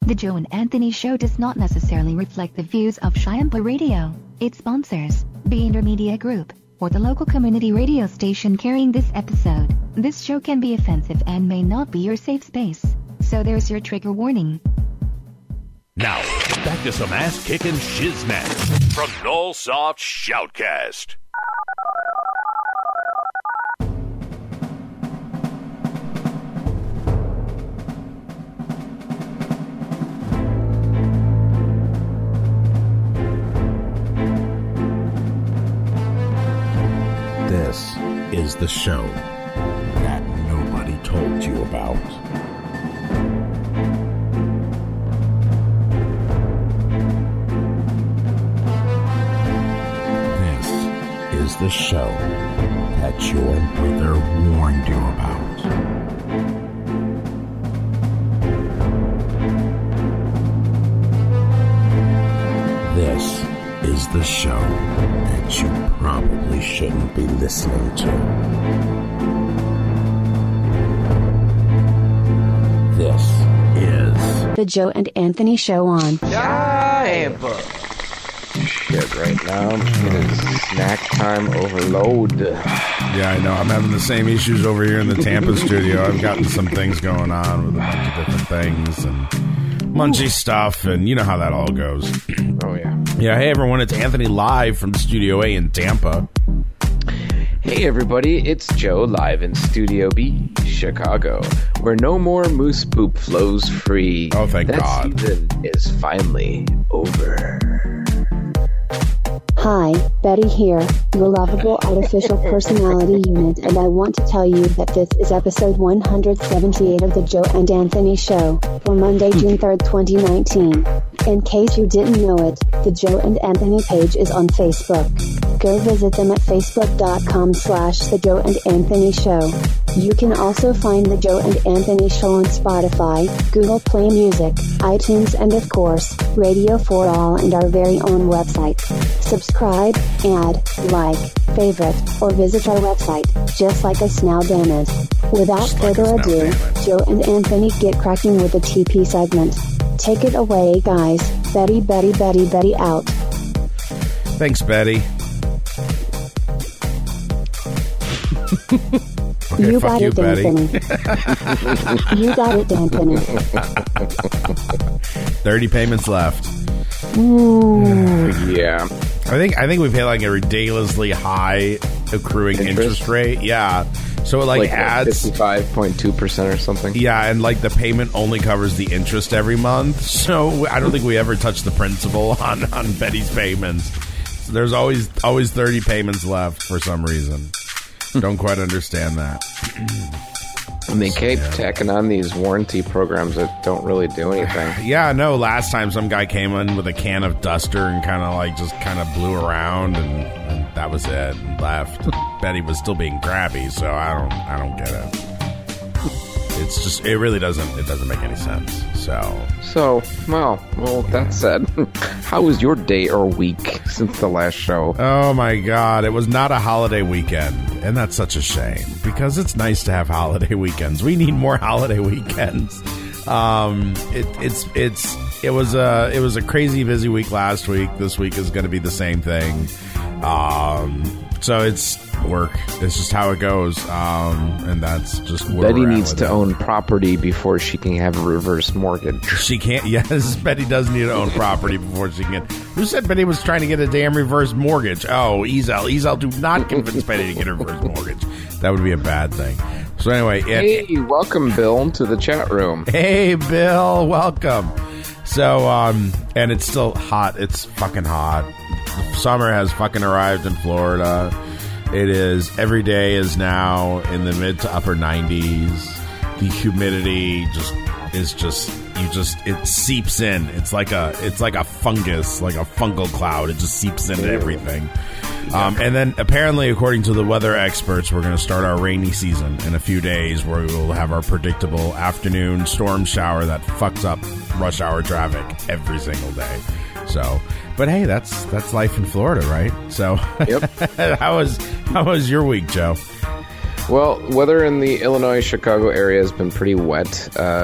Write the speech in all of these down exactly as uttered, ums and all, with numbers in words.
The Joe and Anthony Show does not necessarily reflect the views of Shiampa Radio, its sponsors, B Intermedia Group, or the local community radio station carrying this episode. This show can be offensive and may not be your safe space. So there's your trigger warning. Now, back to some ass-kicking shiznat from Nullsoft Shoutcast. This is the show that nobody told you about. This is the show that your mother warned you about. This is the show that you probably shouldn't be listening to. This is The Joe and Anthony Show on. Shiampa. Shit, right now it is snack time overload. Yeah, I know. I'm having the same issues over here in the Tampa studio. I've gotten some things going on with a bunch of different things and munchy stuff, and you know how that all goes. Oh, yeah. Yeah, hey, everyone. It's Anthony live from Studio A in Tampa. Hey, everybody. It's Joe live in Studio B, Chicago, where no more moose poop flows free. Oh, thank that God. That season is finally over. Hi, Betty here, your lovable artificial personality unit, and I want to tell you that this is episode one hundred seventy-eight of the Joe and Anthony Show for Monday, June third, twenty nineteen. In case you didn't know it, the Joe and Anthony page is on Facebook. Go visit them at facebook.com slash the Joe and Anthony Show. You can also find the Joe and Anthony Show on Spotify, Google Play Music, iTunes, and of course, Radio for All and our very own website. Subscribe, add, like, favorite, or visit our website, just like us now, damn it. Without Just further like us now, ado, damn it. Joe and Anthony get cracking with the T P segment. Take it away, guys. Betty, Betty, Betty, Betty out. Thanks, Betty. Okay, You fuck got you, it, Betty. Anthony. You got it, Anthony. thirty payments left. Ooh. Yeah. I think I think we've hit like a ridiculously high accruing interest, Interest? rate. Yeah. So it like, Like adds fifty-five point two percent or something. Yeah, and like the payment only covers the interest every month. So I don't think we ever touch the principal on, on Betty's payments. So there's always always thirty payments left for some reason. Don't quite understand that. And they keep tacking on these warranty programs that don't really do anything. Yeah, no, last time some guy came in with a can of duster and kind of like just kind of blew around and, and that was it and left. Betty was still being crabby, so I don't I don't get it. It's just it really doesn't it doesn't make any sense. So So, well, well, that said, how was your day or week since the last show? oh my God, it was not a holiday weekend, and that's such a shame because it's nice to have holiday weekends. We need more holiday weekends. Um, it, it's it's it was a it was a crazy busy week last week. This week is going to be the same thing. Um, so it's work. It's just how it goes, um, and that's just where Betty we're at needs with to it. own property before she can have a reverse mortgage. She can't. Yes, Betty does need to own property before she can. Who said Betty was trying to get a damn reverse mortgage? Oh, Ezel. Ezel, do not convince Betty to get a reverse mortgage. That would be a bad thing. So anyway, it, Hey, welcome, Bill, to the chat room. hey, Bill, welcome. So, um, and it's still hot. It's fucking hot. Summer has fucking arrived in Florida. It is, every day is now in the mid to upper nineties. The humidity just is just, you just, it seeps in. It's like a, it's like a fungus, like a fungal cloud. It just seeps into everything. Um, and then apparently, according to the weather experts, we're going to start our rainy season in a few days where we will have our predictable afternoon storm shower that fucks up rush hour traffic every single day. So, but hey, that's that's life in Florida, right? So, Yep. how was how was your week, Joe? Well, weather in the Illinois, Chicago area has been pretty wet. Uh,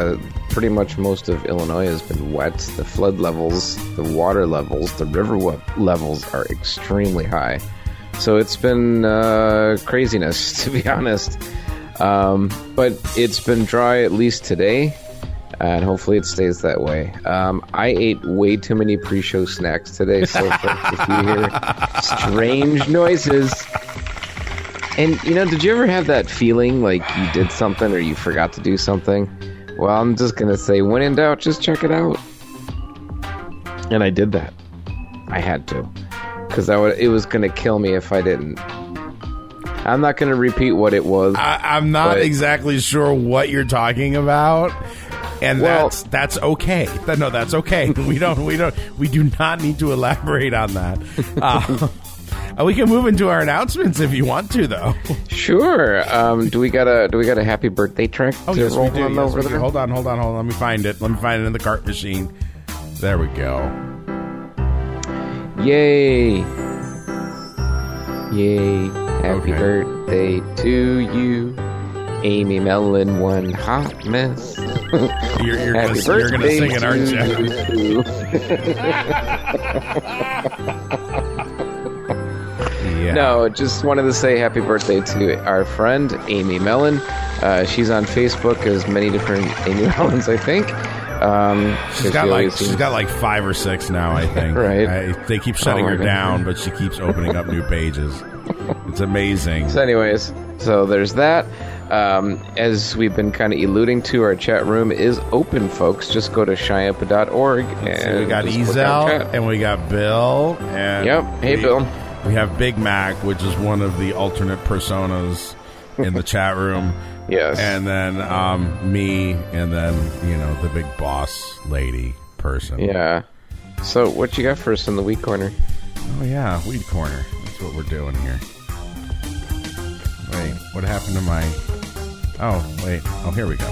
pretty much most of Illinois has been wet. The flood levels, the water levels, the river we- levels are extremely high. So it's been uh, craziness, to be honest. Um, but it's been dry at least today, and hopefully it stays that way. Um, I ate way too many pre-show snacks today, so if you hear strange noises... And, you know, did you ever have that feeling like you did something or you forgot to do something? Well, I'm just going to say, when in doubt, just check it out. And I did that. I had to. Because it was going to kill me if I didn't. I'm not going to repeat what it was. I, I'm not but, exactly sure what you're talking about. And well, that's that's okay. No, that's okay. We don't we don't we do not need to elaborate on that. Uh, we can move into our announcements if you want to, though. Sure. Um, do we got a do we got a happy birthday track oh, to yes, roll we do. on Yes, over we do. there? Hold on, hold on, hold on. Let me find it. Let me find it in the cart machine. There we go. Yay! Yay! Happy Okay. birthday to you, Amy Mellon, one hot mess. You're, you're Happy gonna, you're gonna birthday sing it, aren't to you? you. Yeah. No, just wanted to say happy birthday to our friend Amy Mellon. Uh, she's on Facebook as many different Amy Mellons, I think. Um, She's got like she's got like five or six now, I think. Right. I, they keep shutting Oh, her my down, God. but she keeps opening up new pages. It's amazing. So anyways, so there's that. Um, as we've been kind of alluding to, our chat room is open, folks. Just go to Shyampa dot org. And So we got just click on Ezel chat. and we got Bill. And Yep. Hey, we, Bill. We have Big Mac, which is one of the alternate personas in the chat room. Yes. And then um, me, and then, you know, the big boss lady person. Yeah. So what you got for us in the weed corner? Oh, yeah, Weed Corner. That's what we're doing here. Wait, what happened to my... Oh, wait. Oh, here we go.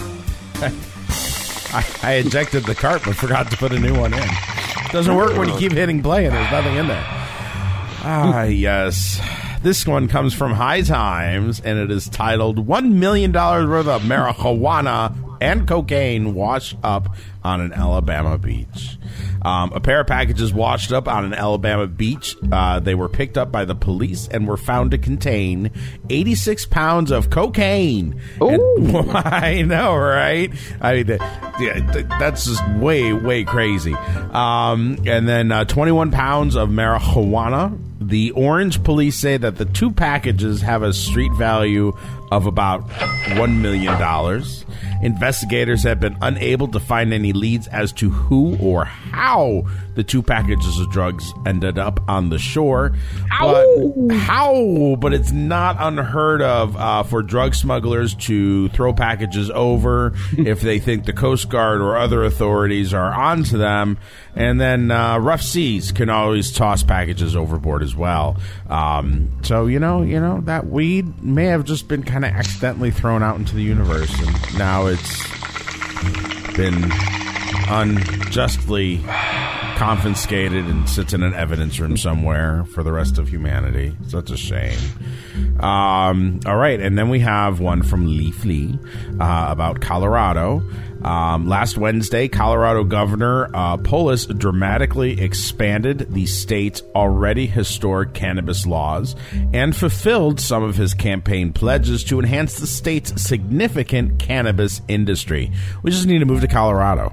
I, I ejected the cart, but forgot to put a new one in. Doesn't work when you keep hitting play and there's nothing in there. Ah, yes. This one comes from High Times, and it is titled one million dollars worth of marijuana and cocaine washed up on an Alabama beach. Um, a pair of packages washed up on an Alabama beach. Uh, they were picked up by the police and were found to contain eighty-six pounds of cocaine. And, I know, right? I mean, th- yeah, th- that's just way, way crazy. Um, and then uh, twenty-one pounds of marijuana. The Orange police say that the two packages have a street value of about one million dollars. Investigators have been unable to find any leads as to who or how the two packages of drugs ended up on the shore. But how? But it's not unheard of uh, for drug smugglers to throw packages over if they think the Coast Guard or other authorities are onto them. And then uh, rough seas can always toss packages overboard as well. Um, so, you know, you know, that weed may have just been kind of accidentally thrown out into the universe, and now it's been unjustly confiscated and sits in an evidence room somewhere for the rest of humanity. Such a shame. Um, all right, and then we have one from Leafly uh, about Colorado. Um, last Wednesday, Colorado Governor uh, Polis dramatically expanded the state's already historic cannabis laws and fulfilled some of his campaign pledges to enhance the state's significant cannabis industry. We just need to move to Colorado.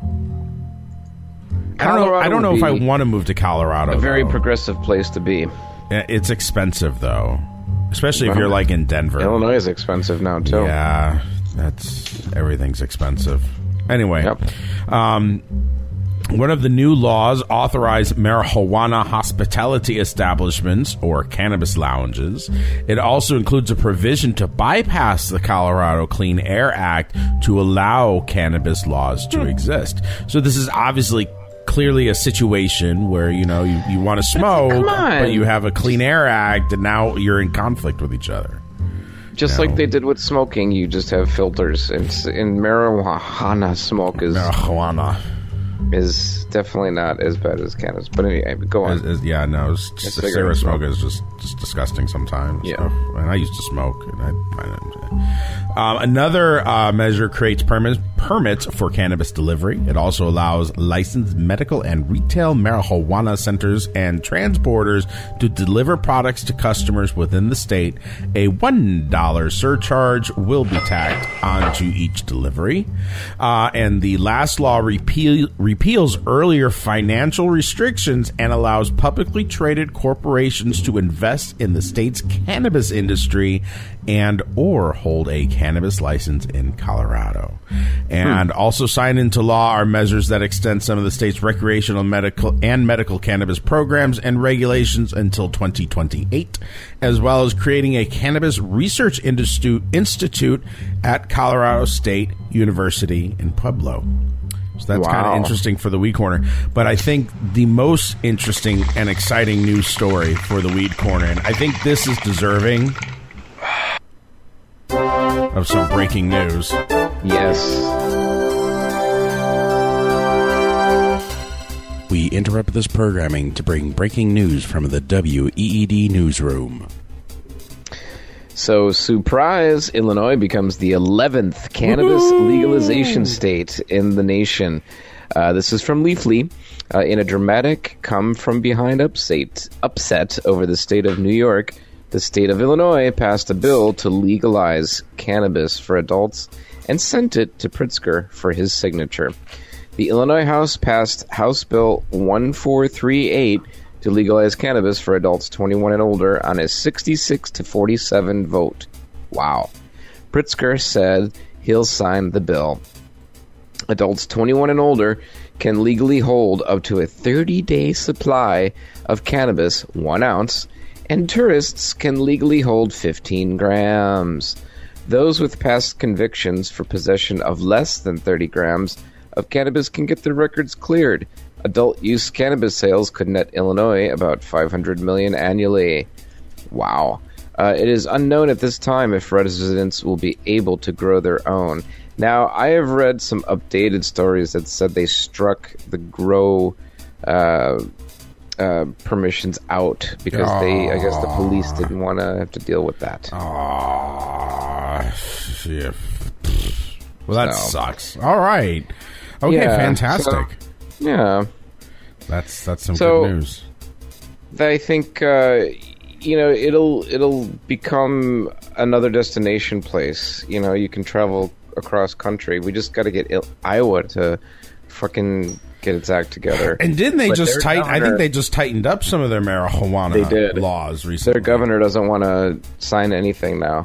I don't know. I don't know if I want to move to Colorado. A very though. progressive place to be. It's expensive, though, especially if you're like in Denver. Illinois is expensive now too. Yeah, that's everything's expensive. Anyway, Yep. um, one of the new laws authorized marijuana hospitality establishments or cannabis lounges. It also includes a provision to bypass the Colorado Clean Air Act to allow cannabis laws to exist. So this is obviously clearly a situation where, you know, you, you want to smoke, Come on. but you have a Clean Air Act, and now you're in conflict with each other. Just No. like they did with smoking, you just have filters. And, s- and marijuana smoke is Marijuana. is definitely not as bad as cannabis. But anyway, go on. Is, is, yeah, no, it's It's just, cigarette cigarette smoke smoke. is just, just disgusting sometimes. Yeah. So, and I used to smoke, and I find it. Um, another uh, measure creates permit, permits for cannabis delivery. It also allows licensed medical and retail marijuana centers and transporters to deliver products to customers within the state. A one dollar surcharge will be tacked onto each delivery. Uh, and the last law repeal, repeals earlier financial restrictions and allows publicly traded corporations to invest in the state's cannabis industry and or hold a cannabis license in Colorado. And hmm. also signed into law are measures that extend some of the state's recreational, medical, and medical cannabis programs and regulations until twenty twenty-eight, as well as creating a cannabis research institute, institute at Colorado State University in Pueblo. So that's wow. kind of interesting for the Weed Corner. But I think the most interesting and exciting news story for the Weed Corner, and I think this is deserving of some breaking news. Yes. We interrupt this programming to bring breaking news from the W E E D newsroom. So, surprise, Illinois becomes the eleventh cannabis Woo-hoo! legalization state in the nation. Uh, this is from Leafly. Uh, in a dramatic come-from-behind upset, upset over the state of New York, the state of Illinois passed a bill to legalize cannabis for adults and sent it to Pritzker for his signature. The Illinois House passed House Bill one four three eight to legalize cannabis for adults twenty-one and older on a sixty-six to forty-seven vote. Wow. Pritzker said he'll sign the bill. Adults twenty-one and older can legally hold up to a thirty-day supply of cannabis, one ounce, and tourists can legally hold fifteen grams. Those with past convictions for possession of less than thirty grams of cannabis can get their records cleared. Adult use cannabis sales could net Illinois about five hundred million dollars annually. Wow. Uh, it is unknown at this time if residents will be able to grow their own. Now, I have read some updated stories that said they struck the grow uh, uh, permissions out because Aww. they, I guess the police didn't want to have to deal with that. Aww. Yeah. Well, that so. sucks. All right. Okay, yeah, fantastic. So, yeah. That's that's some so, good news. I think uh, you know it'll it'll become another destination place. You know, you can travel across country. We just got to get Il- Iowa to fucking get its act together. And didn't they but just tighten? governor, I think they just tightened up some of their marijuana they did. laws recently. Their governor doesn't want to sign anything now.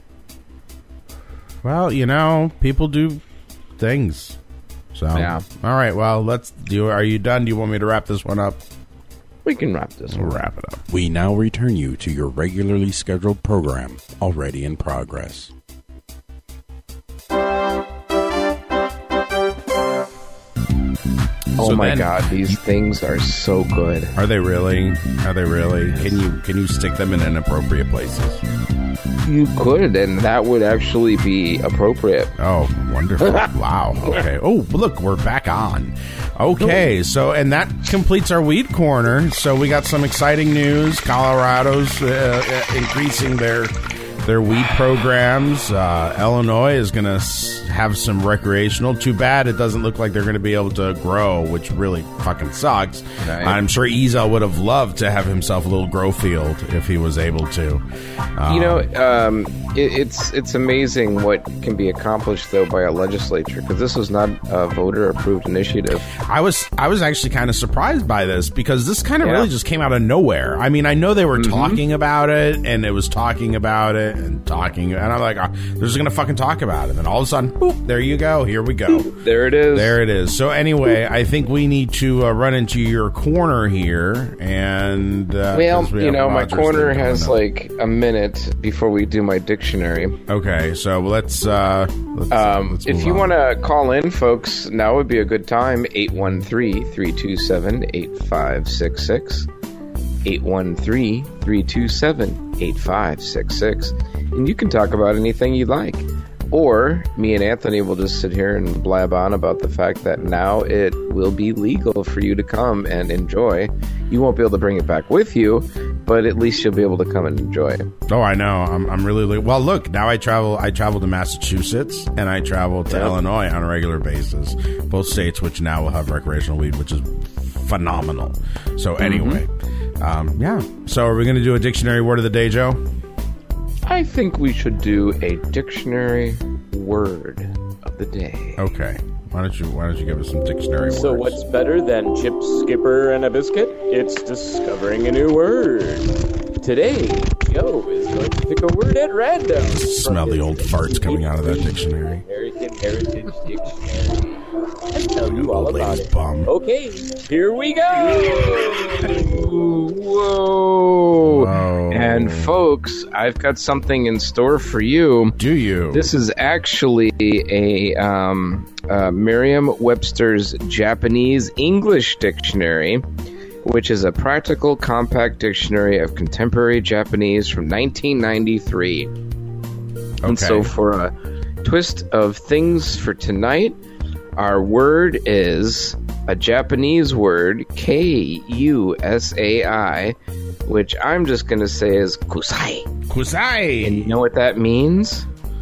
Well, you know, people do things. So, yeah. All right. Well, let's do. Are you done? Do you want me to wrap this one up? We can wrap this one. We'll wrap it up. We now return you to your regularly scheduled program, already in progress. Oh so my then, God! These things are so good. Are they really? Are they really? Can you can you stick them in inappropriate places? You could, and that would actually be appropriate. Oh, wonderful. Wow. Okay. Oh, look, we're back on. Okay, so, and that completes our Weed Corner. So we got some exciting news. Colorado's uh, increasing their their weed programs. Uh, Illinois is going to s- have some recreational. Too bad it doesn't look like they're going to be able to grow, which really fucking sucks. Right. I'm sure Ezel would have loved to have himself a little grow field if he was able to. Um, you know, um, it, it's it's amazing what can be accomplished, though, by a legislature, because this was not a voter-approved initiative. I was I was actually kind of surprised by this, because this kind of yeah. really just came out of nowhere. I mean, I know they were mm-hmm. talking about it, and it was talking about it, and talking, and I'm like, oh, they're just going to fucking talk about it. And then all of a sudden, boop, there you go. Here we go. There it is. There it is. So anyway, I think we need to uh, run into your corner here. And, uh, well, we you know, my Rogers corner has up. like a minute before we do my dictionary. Okay, so let's, uh, let's, um, let's if you want to call in, folks, now would be a good time. eight one three, three two seven, eight five six six. eight one three, three two seven, eight five six six. And you can talk about anything you like. Or me and Anthony will just sit here and blab on about the fact that now it will be legal for you to come and enjoy. You won't be able to bring it back with you, but at least you'll be able to come and enjoy it. Oh, I know. I'm, I'm really well. Look, now I travel. I travel to Massachusetts and I travel to yep. Illinois on a regular basis. Both states, which now will have recreational weed, which is phenomenal. So anyway, mm-hmm. um, yeah. So are we going to do a dictionary word of the day, Joe? I think we should do a dictionary word of the day. Okay. Why don't you Why don't you give us some dictionary so words? So what's better than chips, skipper, and a biscuit? It's discovering a new word. Today, Joe is going to pick a word at random. Smell the old farts coming out of that dictionary. American Heritage Dictionary. I'll tell you all about it. Bum. Okay, here we go. Whoa. Whoa. And folks, I've got something in store for you. Do you? This is actually a um, uh, Merriam-Webster's Japanese English Dictionary, which is a practical, compact dictionary of contemporary Japanese from nineteen ninety-three. Okay. And so for a twist of things for tonight, our word is a Japanese word, K U S A I, which I'm just going to say is kusai. Kusai! And you know what that means?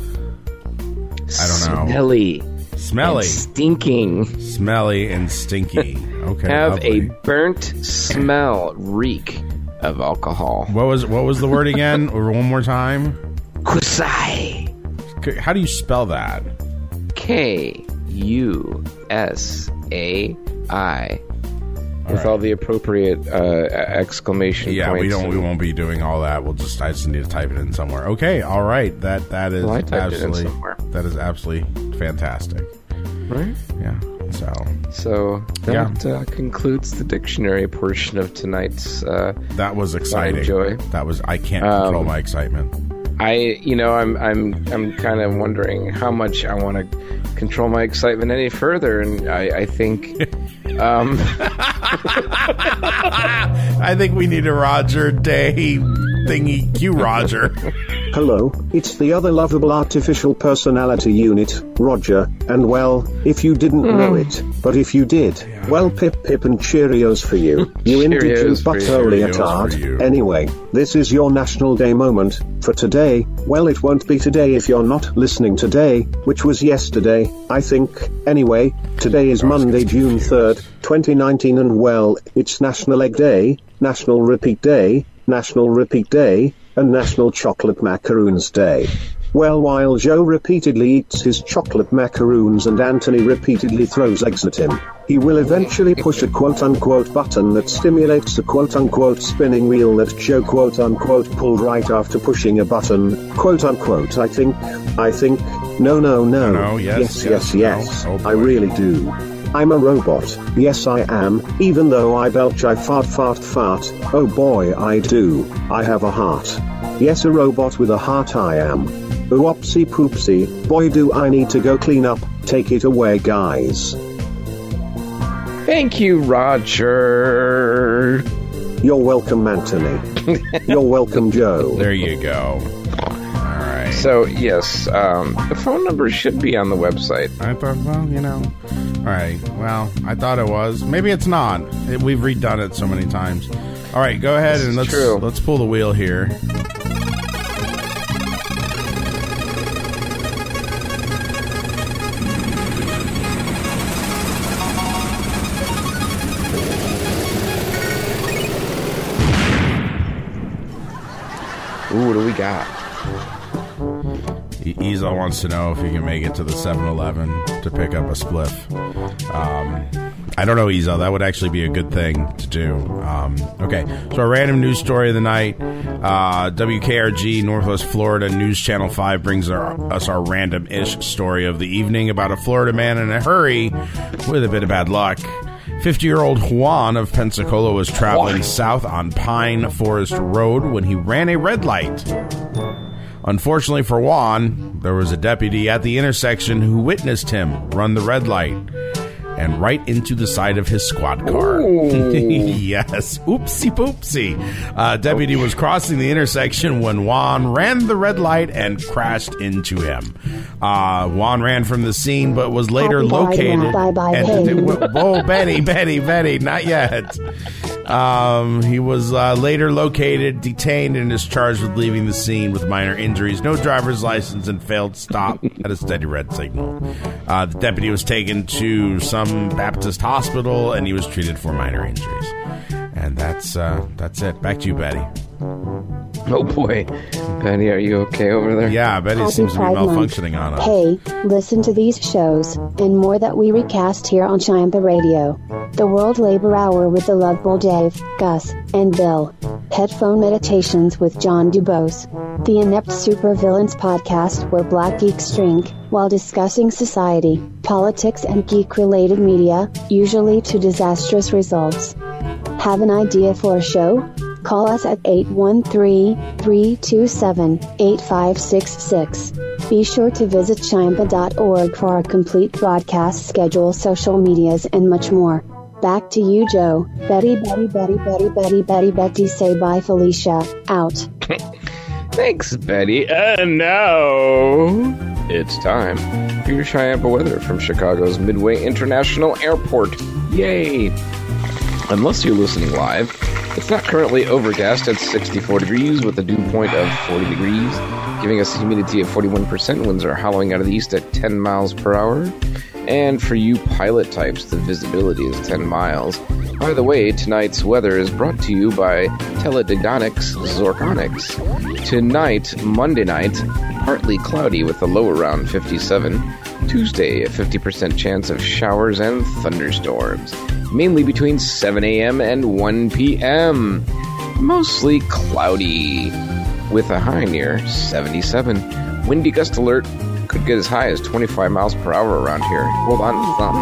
I don't know. Smelly. Smelly. And stinking. Smelly and stinky. Okay. Have lovely. a burnt smell, reek of alcohol. What was what was the word again? Or one more time? Kusai. How do you spell that? K U S A I. All with right. all the appropriate uh, exclamation yeah, points. we don't. and, We won't be doing all that. We'll just. I just need to type it in somewhere. Okay. All right. That that is well, I typed absolutely. it in somewhere. That is absolutely fantastic. Right? Yeah. So. So that Yeah. uh, concludes the dictionary portion of tonight's. Uh, That was exciting. Joy. That was. I can't control Um, my excitement. I, you know, I'm, I'm, I'm kind of wondering how much I want to control my excitement any further, and I, I think, um, I think we need a Roger Day thingy. Cue Roger. Hello, it's the other lovable artificial personality unit, Roger, and well, if you didn't mm. know it, but if you did, well, pip pip and Cheerios for you, you indigent butthole leotard. Anyway, this is your National Day moment. For today, well, it won't be today if you're not listening today, which was yesterday, I think. Anyway, today is Monday, June third, twenty nineteen, and well, it's National Egg Day, National Repeat Day, National Repeat Day, and National Chocolate Macaroons Day. Well, while Joe repeatedly eats his chocolate macaroons and Anthony repeatedly throws eggs at him, he will eventually push a quote-unquote button that stimulates the quote-unquote spinning wheel that Joe quote-unquote pulled right after pushing a button, quote-unquote, I think, I think, no, no, no, no yes, yes, yes, yes, no. Oh, I really do. I'm a robot, yes I am, even though I belch, I fart, fart, fart, oh boy I do, I have a heart. Yes, a robot with a heart I am. Oopsie poopsie, boy do I need to go clean up, take it away guys. Thank you, Roger. You're welcome, Anthony. You're welcome, Joe. There you go. So, yes, um, the phone number should be on the website. I thought, well, you know. All right. Well, I thought it was. Maybe it's not. It, we've redone it so many times. All right, go ahead this and let's true. let's pull the wheel here. Ooh, what do we got? Ezel wants to know if he can make it to the seven eleven to pick up a spliff. Um, I don't know, Ezel. That would actually be a good thing to do. Um, okay, so our random news story of the night. Uh, W K R G, Northwest Florida News Channel five brings our, us our random-ish story of the evening about a Florida man in a hurry with a bit of bad luck. fifty-year-old Juan of Pensacola was traveling south on Pine Forest Road when he ran a red light. Unfortunately for Juan, there was a deputy at the intersection who witnessed him run the red light. and right into the side of his squad car. Yes. Oopsie poopsie. Uh, deputy was crossing the intersection when Juan ran the red light and crashed into him. Uh, Juan ran from the scene, but was later Happy located. Bye, bye, and, hey. Whoa, Betty, Betty, Betty, not yet. Um, he was uh, later located, detained, and is charged with leaving the scene with minor injuries, no driver's license, and failed stop at a steady red signal. Uh, the deputy was taken to some Baptist hospital, and he was treated for minor injuries. And that's uh, that's it. Back to you, Betty. Oh boy, Betty, are you okay over there? Yeah, Betty Happy seems to be Pride Month. malfunctioning on us. Hey, listen to these shows, and more that we recast here on Chiampa Radio. The World Labor Hour with the lovable Dave, Gus, and Bill. Headphone Meditations with John Dubose. The Inept Supervillains podcast where black geeks drink, while discussing society, politics, and geek-related media, usually to disastrous results. Have an idea for a show? Call us at eight one three, three two seven, eight five six six. Be sure to visit chiampa dot org for our complete broadcast schedule, social medias, and much more. Back to you, Joe. Betty, Betty, Betty, Betty, Betty, Betty, Betty, say bye, Felicia. Out. Thanks, Betty. And now it's time for your Chiampa weather from Chicago's Midway International Airport. Yay! Unless you're listening live, it's not currently overcast at sixty-four degrees with a dew point of forty degrees, giving us a humidity of forty-one percent. Winds are howling out of the east at ten miles per hour. And for you pilot types, the visibility is ten miles. By the way, tonight's weather is brought to you by Teledidonics Zorkonics. Tonight, Monday night, partly cloudy with a low around fifty-seven. Tuesday, a fifty percent chance of showers and thunderstorms, mainly between seven a.m. and one p.m. Mostly cloudy, with a high near seventy-seven. Windy gust alert could get as high as twenty-five miles per hour around here. Hold on.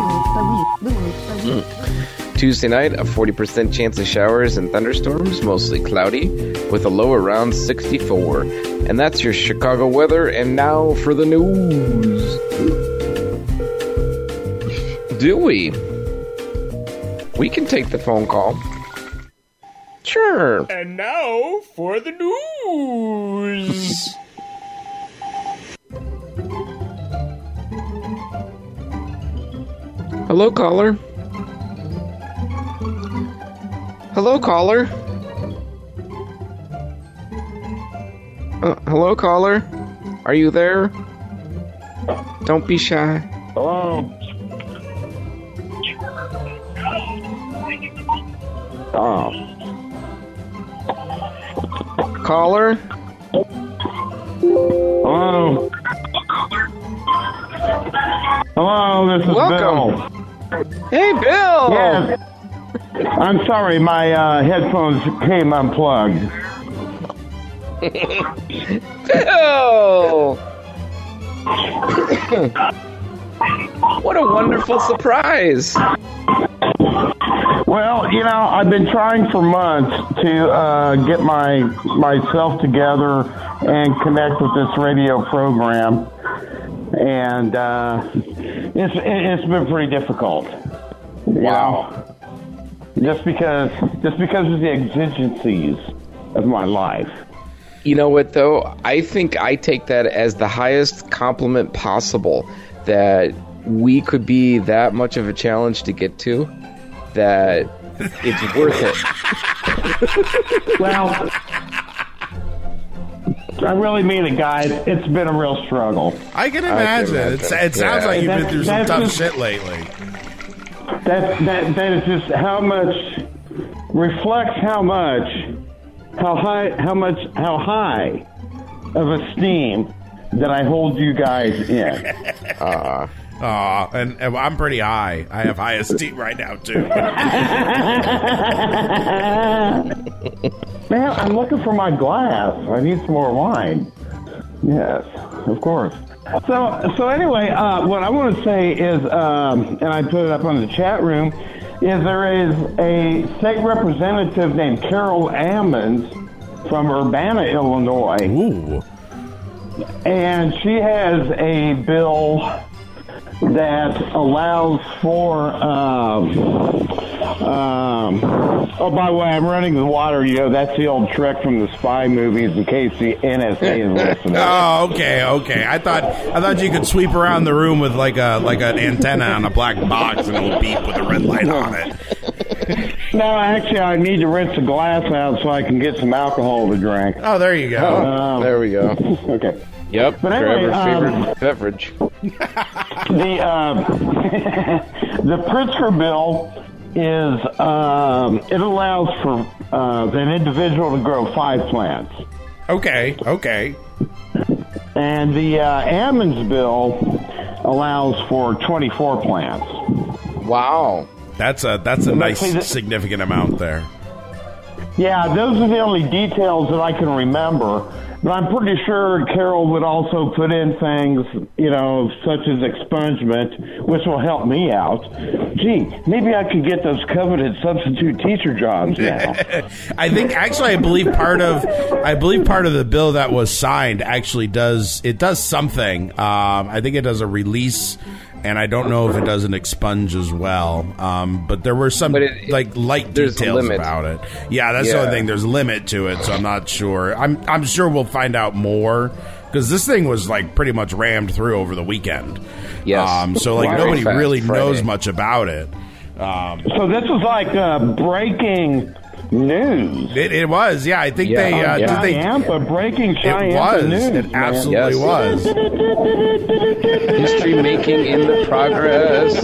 Mm. Tuesday night, a forty percent chance of showers and thunderstorms, mostly cloudy, with a low around sixty-four. And that's your Chicago weather, and now for the news. Do we? We can take the phone call. Sure. And now for the news. Hello, caller. Hello, caller. Uh, hello, caller. Are you there? Don't be shy. Hello. Oh. Caller? Hello. Hello, this is Welcome. Bill. Hey, Bill! Yes. I'm sorry, my uh, headphones came unplugged. Bill! What a wonderful surprise! Well, you know, I've been trying for months to uh, get my myself together and connect with this radio program, and uh, it's it's been pretty difficult. Wow! Know? Just because, just because of the exigencies of my life. You know what, though? I think I take that as the highest compliment possible, that we could be that much of a challenge to get to, that it's worth it. Well, I really mean it, guys. It's been a real struggle. I can imagine. I can imagine. It's, it sounds Yeah. like you've been That's- through some that's tough just- shit lately. That that that is just how much reflects how much how high how much how high of esteem that I hold you guys in. Uh, Aw, and, and I'm pretty high. I have high esteem right now, too. Man, I'm looking for my glass. I need some more wine. Yes, of course. So, so anyway, uh, what I want to say is, um, and I put it up on the chat room, is there is a state representative named Carol Ammons from Urbana, Illinois. Ooh. And she has a bill that allows for. Um, um, oh, by the way, I'm running the water. You know, that's the old trick from the spy movies. In case the N S A is listening. Oh, okay, okay. I thought I thought you could sweep around the room with like a like an antenna on a black box and it'll beep with a red light on it. No, actually, I need to rinse the glass out so I can get some alcohol to drink. Oh, there you go. Oh, there we go. Okay. Yep. But anyway, Trevor's favorite um, beverage. The uh, the Pritzker bill is um, it allows for uh, an individual to grow five plants. Okay. Okay. And the uh, Ammons bill allows for twenty-four plants. Wow. That's a that's a But nice see, the- significant amount there. Yeah, those are the only details that I can remember. But I'm pretty sure Carol would also put in things, you know, such as expungement, which will help me out. Gee, maybe I could get those coveted substitute teacher jobs now. I think actually I believe part of I believe part of the bill that was signed actually does it does something. Um, I think it does a release. And I don't know if it does an expunge as well. Um, but there were some But it- like light there's a details limit. about it. Yeah, that's the Yeah. only thing. There's a limit to it, so I'm not sure. I'm I'm sure we'll find out more because this thing was like pretty much rammed through over the weekend. Yes. Um, so like Very nobody fast really Friday. knows much about it. Um, So this was like uh, breaking news. it, it was, yeah. I think Yeah. they uh, Yeah. did they. Cheyenne, breaking Cheyenne It was. news. It man. absolutely Yes. was. History making in the progress.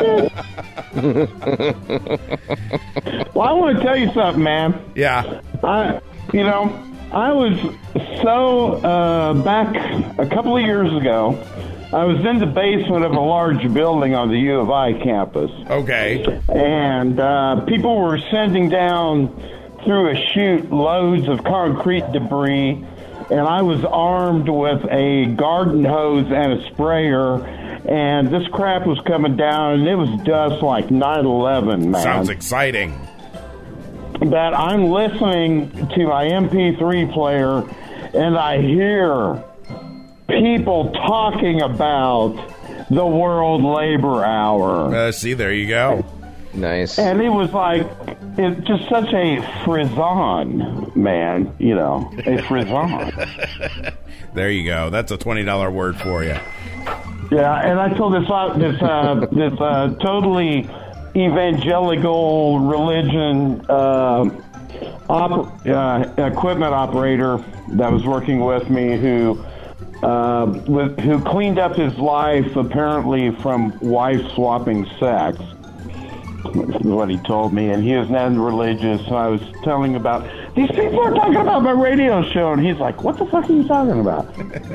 Well, I want to tell you something, man. Yeah. I, you know, I was so uh, back a couple of years ago. I was in the basement of a large building on the U of I campus, Okay. and uh, people were sending down through a chute loads of concrete debris, and I was armed with a garden hose and a sprayer, and this crap was coming down, and it was dust like nine eleven, man. Sounds exciting. That I'm listening to my M P three player, and I hear people talking about the World Labor Hour. Uh, see, there you go. Nice. And it was like, it's just such a frisson, man, you know, a frisson. There you go. That's a twenty dollar word for you. Yeah, and I told this uh, this uh, this uh, totally evangelical religion uh, op- uh, equipment operator that was working with me who uh, with, who cleaned up his life apparently from wife swapping sex. That's what he told me, and he was non-religious. So I was telling about these people are talking about my radio show, and he's like, "What the fuck are you talking about?"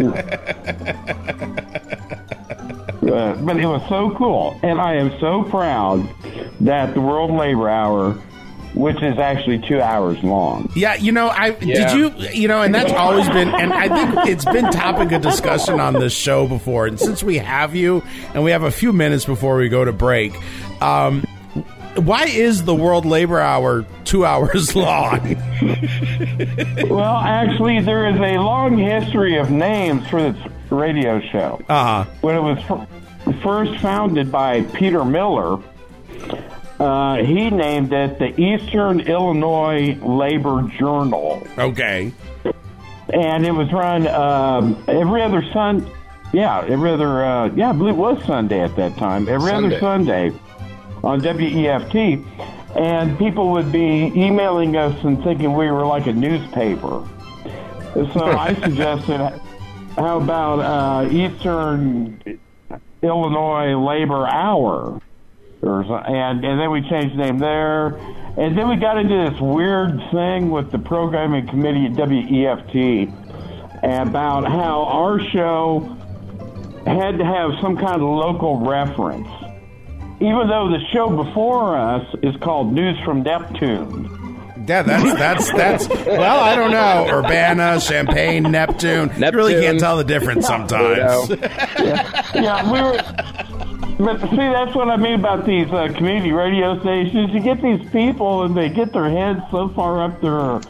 Uh, but it was so cool, and I am so proud that the World Labor Hour, which is actually two hours long. Yeah, you know, I Yeah. did you, you know, and that's always been, and I think it's been topic of discussion on this show before. And since we have you, and we have a few minutes before we go to break, um, why is the World Labor Hour two hours long? Well, actually, there is a long history of names for this radio show. Uh huh. When it was f- first founded by Peter Miller, uh, he named it the Eastern Illinois Labor Journal. Okay. And it was run um, every other Sun. Yeah, every other. Uh, yeah, I believe it was Sunday at that time. Every Sunday. other Sunday on W E F T, and people would be emailing us and thinking we were like a newspaper. So I suggested, how about uh, Eastern Illinois Labor Hour? Or so- and and then we changed the name there, and then we got into this weird thing with the programming committee at W E F T about how our show had to have some kind of local reference, even though the show before us is called News from Neptune. Yeah, that's that's that's. Well, I don't know. Urbana, Champaign, Neptune. You really Neptune. can't tell the difference sometimes. Yeah, we were. But see, that's what I mean about these uh, community radio stations. You get these people, and they get their heads so far up their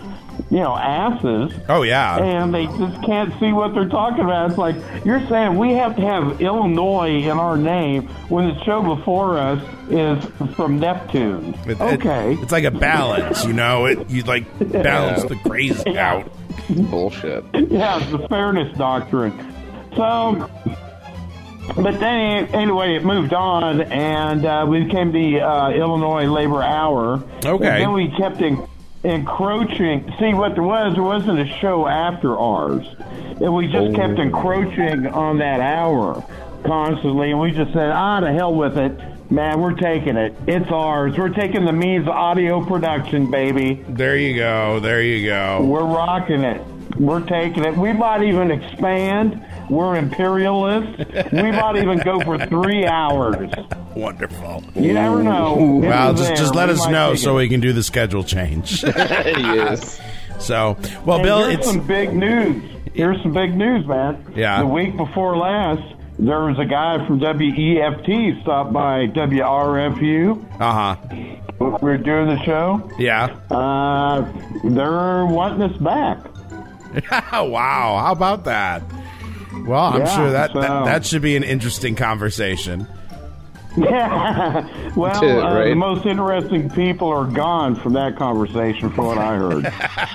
you know, asses. Oh, yeah. And they just can't see what they're talking about. It's like, you're saying we have to have Illinois in our name when the show before us is from Neptune. It, okay. It, it's like a balance, you know? It You, like, balance the craze Yeah. out. Bullshit. Yeah, it's the fairness doctrine. So, but then, anyway, it moved on, and uh, we became the uh, Illinois Labor Hour. Okay. And then we kept en- encroaching. See, what there was, there wasn't a show after ours. And we just Oh. kept encroaching on that hour constantly, and we just said, ah, to hell with it. Man, we're taking it. It's ours. We're taking the means of audio production, baby. There you go. There you go. We're rocking it. We're taking it. We might even expand. We're imperialists. We might even go for three hours. Wonderful. You never know. Well, It's just, just there. let We us might know take so it. we can do the schedule change. Yes. So, well, And Bill, here's it's some big news. Here's some big news, man. Yeah. The week before last, there was a guy from W E F T stopped by W R F U. uh huh. We were doing the show. Yeah. Uh, they're wanting us back. Wow. How about that? Well, I'm Yeah, sure that, so- that that should be an interesting conversation. Yeah. Well, Dude, uh, right? the most interesting people are gone from that conversation, from what I heard.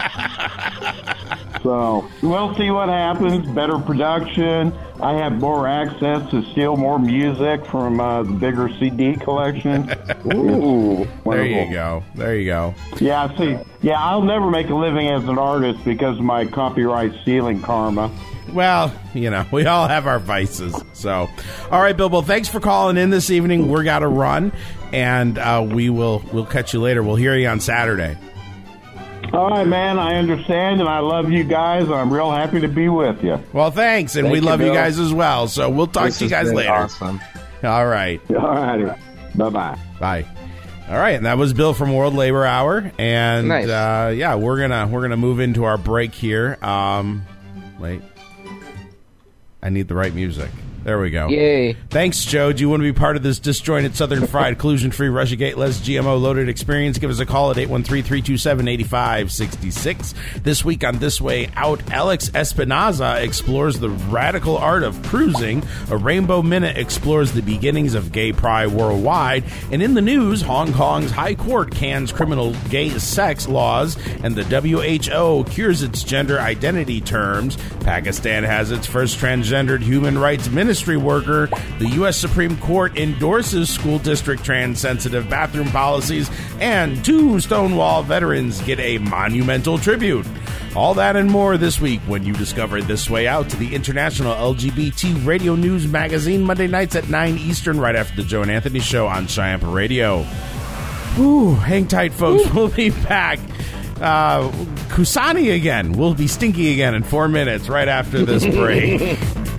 So we'll see what happens. Better production. I have more access to steal more music from uh, the bigger C D collection. Ooh, There you go. There you go. Yeah, see, yeah, I'll never make a living as an artist because of my copyright stealing karma. Well, you know, we all have our vices. So, all right, Bill. Well, thanks for calling in this evening. We're got to run, and uh, we will we'll catch you later. We'll hear you on Saturday. All right, man, I understand, and I love you guys. I'm real happy to be with you. Well, thanks, and Thank we you, love you Bill. guys as well. So we'll talk This to you has guys been later. Awesome. All right. All righty. Bye-bye. Bye. All right, and that was Bill from World Labor Hour, and Nice. uh, yeah, we're gonna we're gonna move into our break here. Um, wait, I need the right music. There we go. Yay. Thanks, Joe. Do you want to be part of this disjointed, southern fried, collusion-free, Russiagate-less, G M O-loaded experience? Give us a call at eight one three, three two seven, eight five six six. This week on This Way Out, Alex Espinaza explores the radical art of cruising. A Rainbow Minute explores the beginnings of gay pride worldwide. And in the news, Hong Kong's High Court cans criminal gay sex laws, and the W H O cures its gender identity terms. Pakistan has its first transgendered human rights ministry worker. The U S Supreme Court endorses school district trans-sensitive bathroom policies, and two Stonewall veterans get a monumental tribute. All that and more this week when you discover This Way Out to the International L G B T Radio News Magazine, Monday nights at nine Eastern, right after the Joe and Anthony Show on Cheyenne Radio. Ooh, hang tight, folks. We'll be back. Uh, Kusani again. We'll be stinky again in four minutes right after this break.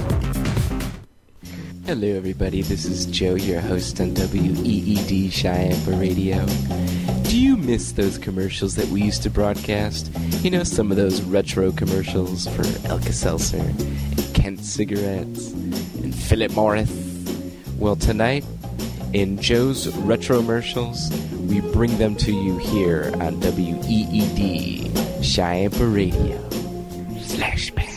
Hello, everybody. This is Joe, your host on W E E D Cheyenne Radio. Do you miss those commercials that we used to broadcast? You know, some of those retro commercials for Alka-Seltzer and Kent cigarettes and Philip Morris. Well, tonight, in Joe's Retromercials, we bring them to you here on W E E D Cheyenne Radio. Flashback.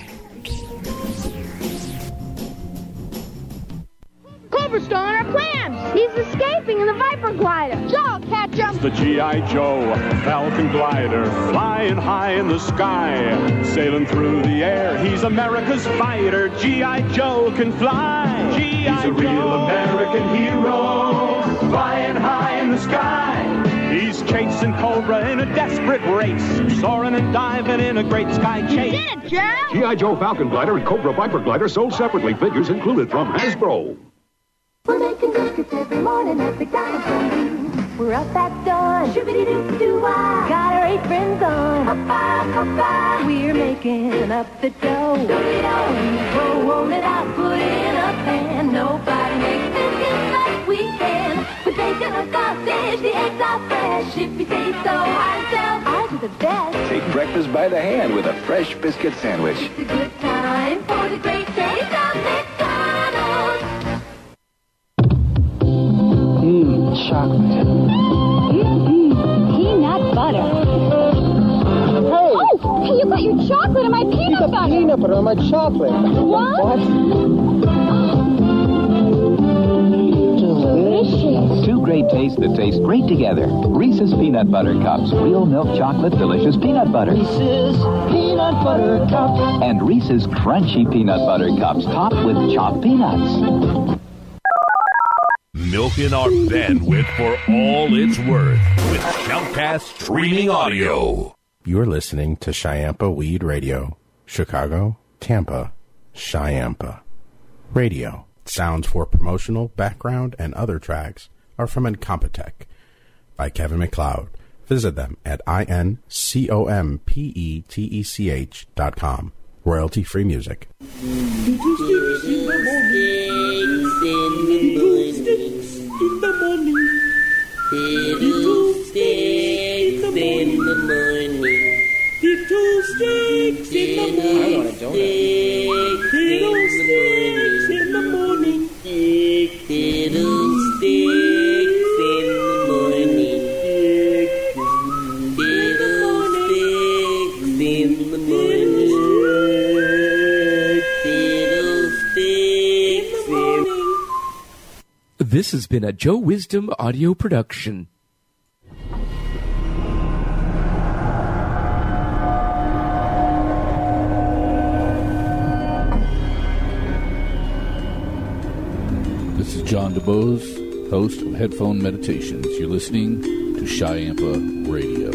Cobra on our plans! He's escaping in the Viper glider! Joe, catch him! The G I. Joe Falcon glider, flying high in the sky, sailing through the air. He's America's fighter. G I. Joe can fly. G I. He's a real American hero, flying high in the sky. He's chasing Cobra in a desperate race, soaring and diving in a great sky chase. You did it, Joe! G I. Joe Falcon glider and Cobra Viper glider sold separately. Figures included from Hasbro. We're making biscuits every morning at McDonald's. We're up at dawn. Shoo-be-doo-doo-wah. Got our aprons on. Papa, papa. We're making up the dough. Do-de-do. Roll, roll it out, put it in a pan. Nobody makes biscuits like we can. With bacon or sausage, the eggs are fresh. If you say so ourselves, ours are the best. Take breakfast by the hand with a fresh biscuit sandwich. It's a good time for the great taste of McDonald's. Mmm, chocolate. Mmm, peanut butter. Hey, peanut butter on my chocolate. What? What? Delicious. Two great tastes that taste great together. Reese's Peanut Butter Cups. Real milk chocolate, delicious peanut butter. Reese's Peanut Butter Cups. And Reese's Crunchy Peanut Butter Cups topped with chopped peanuts. Milking our bandwidth for all it's worth with Shoutcast streaming audio. You're listening to Chiampa Weed Radio. Chicago, Tampa, Chiampa. Radio. Sounds for promotional, background, and other tracks are from Incompetech by Kevin MacLeod. Visit them at I N C O M P E T E C H dot com. Royalty-free music. Little sticks in the morning. Little sticks in the morning. Little sticks in the morning. Little sticks in the morning. Little sticks in the morning. Little sticks in the morning. This has been a Joe Wisdom audio production. This is John DeBose, host of Headphone Meditations. You're listening to Chiampa Radio.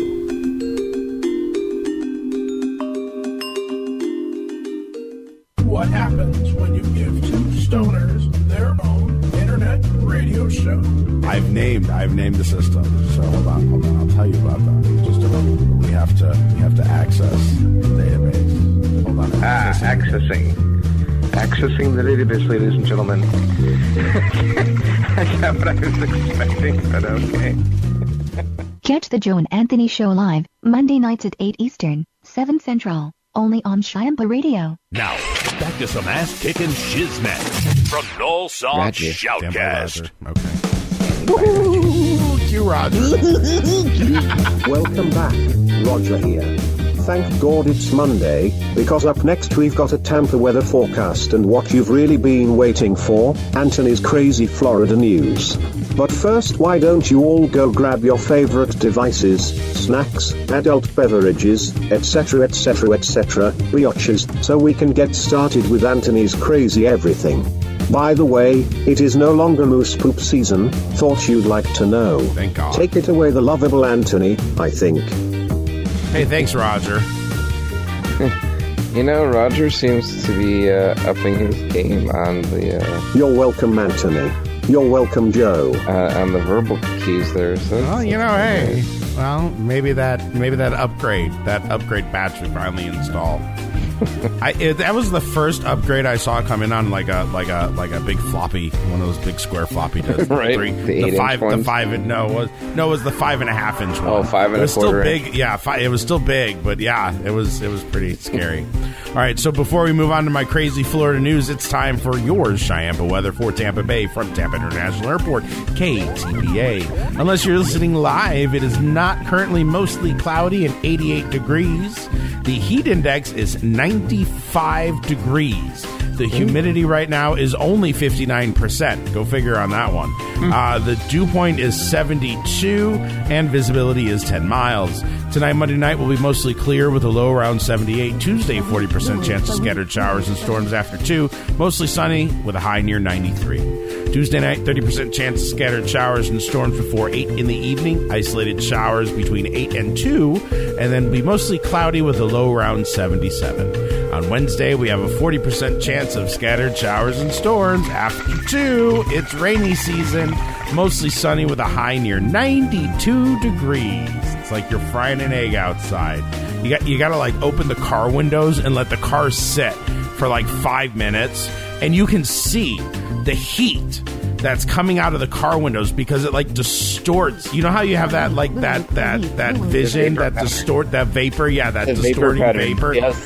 What happens when you give two stoners their own internet radio show? I've named I've named the system. So hold on, hold on. I'll tell you about that in just a moment. We have to we have to access the database. Hold on. Ah, accessing. Accessing the database, ladies and gentlemen. That's not what I was expecting, but okay. Catch the Joe and Anthony Show live, Monday nights at eight Eastern, seven Central, only on Chiampa Radio. Now, back to some ass-kicking shizmet from Nullsoft Shoutcast. Okay. You, Roger. Welcome back, Roger here. Thank God it's Monday, because up next we've got a Tampa weather forecast and what you've really been waiting for, Anthony's crazy Florida news. But first, why don't you all go grab your favorite devices, snacks, adult beverages, etc etc etc, brioches, so we can get started with Anthony's crazy everything. By the way, it is no longer moose poop season, thought you'd like to know. Thank God. Take it away, the lovable Anthony, I think. Hey, thanks, Roger. You know, Roger seems to be uh, upping his game on the... Uh, You're welcome, Anthony. You're welcome, Joe. Uh, on the verbal cues there. So well, you know, hey, well, maybe that maybe that upgrade, that upgrade patch we finally installed. I it, that was the first upgrade I saw come in on like a like a like a big floppy, one of those big square floppy disks. Right, Three, the, the eight five, inch the five, and no, it was no, it was the five and a half inch one. Oh, five and it was a quarter. Still big, yeah. Five, it was still big, but yeah, it was it was pretty scary. All right, so before we move on to my crazy Florida news, it's time for yours, Chiampa weather for Tampa Bay from Tampa International Airport, K T P A. Unless you're listening live, it is not currently mostly cloudy and eighty-eight degrees. The heat index is ninety-five degrees. The humidity right now is only fifty-nine percent. Go figure on that one. Uh, the dew point is seventy-two, and visibility is ten miles. Tonight, Monday night, will be mostly clear with a low around seventy-eight. Tuesday, forty percent chance of scattered showers and storms after two. Mostly sunny with a high near ninety-three. Tuesday night, thirty percent chance of scattered showers and storms before eight in the evening. Isolated showers between eight and two. And then be mostly cloudy with a low around seventy-seven. On Wednesday, we have a forty percent chance of scattered showers and storms. After two, it's rainy season. Mostly sunny with a high near ninety-two degrees. It's like you're frying an egg outside. You got you got to like open the car windows and let the car sit for like five minutes, and you can see the heat that's coming out of the car windows because it like distorts. You know how you have that like that that that vision that distort that vapor, yeah, that The vapor distorting pattern, vapor. yes.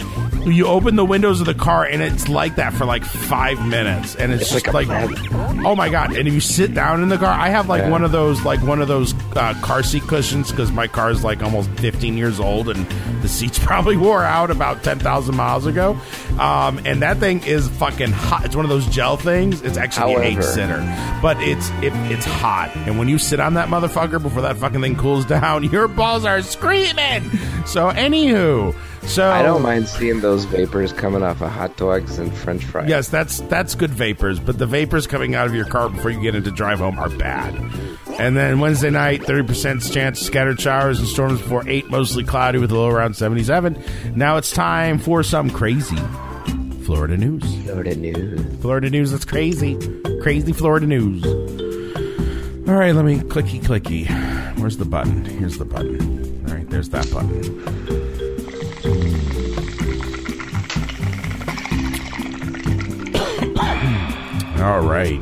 You open the windows of the car, and it's like that for like five minutes, and it's, It's just like like, a oh my god! And if you sit down in the car, I have like Yeah. one of those, like one of those uh, car seat cushions because my car is like almost fifteen years old, and the seats probably wore out about ten thousand miles ago. Um, and that thing is fucking hot. It's one of those gel things. It's actually an However- eight sitter, but it's it, it's hot. And when you sit on that motherfucker before that fucking thing cools down, your balls are screaming. So, anywho. So I don't mind seeing those vapors coming off of hot dogs and French fries. Yes, that's that's good vapors, but the vapors coming out of your car before you get into drive home are bad. And then Wednesday night, thirty percent chance of scattered showers and storms before eight, mostly cloudy with a low around seventy-seven. Now it's time for some crazy Florida news. Florida news. Florida news that's crazy. Crazy Florida news. All right, let me clicky clicky. Where's the button? Here's the button. All right, there's that button. All right.